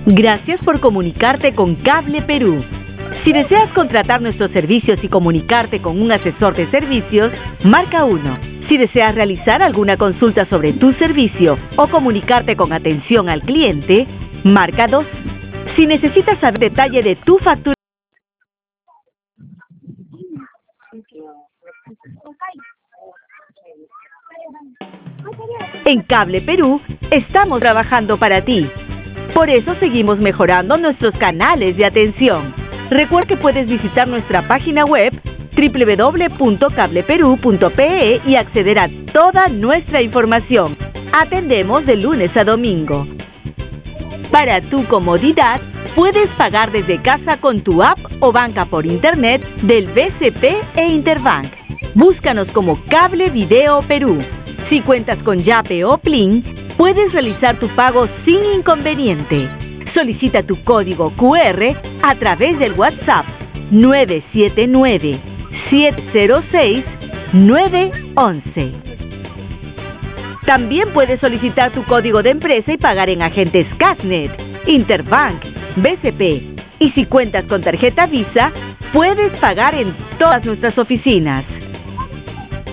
Gracias por comunicarte con Cable Perú. Si deseas contratar nuestros servicios y comunicarte con un asesor de servicios, marca 1. Si deseas realizar alguna consulta sobre tu servicio o comunicarte con atención al cliente, marca 2. Si necesitas saber detalle de tu factura, en Cable Perú estamos trabajando para ti. Por eso seguimos mejorando nuestros canales de atención. Recuerda que puedes visitar nuestra página web www.cableperu.pe y acceder a toda nuestra información. Atendemos de lunes a domingo. Para tu comodidad, puedes pagar desde casa con tu app o banca por internet del BCP e Interbank. Búscanos como Cable Video Perú. Si cuentas con Yape o Plin, puedes realizar tu pago sin inconveniente. Solicita tu código QR a través del WhatsApp 979-706-911. También puedes solicitar tu código de empresa y pagar en agentes Casnet, Interbank, BCP. Y si cuentas con tarjeta Visa, puedes pagar en todas nuestras oficinas.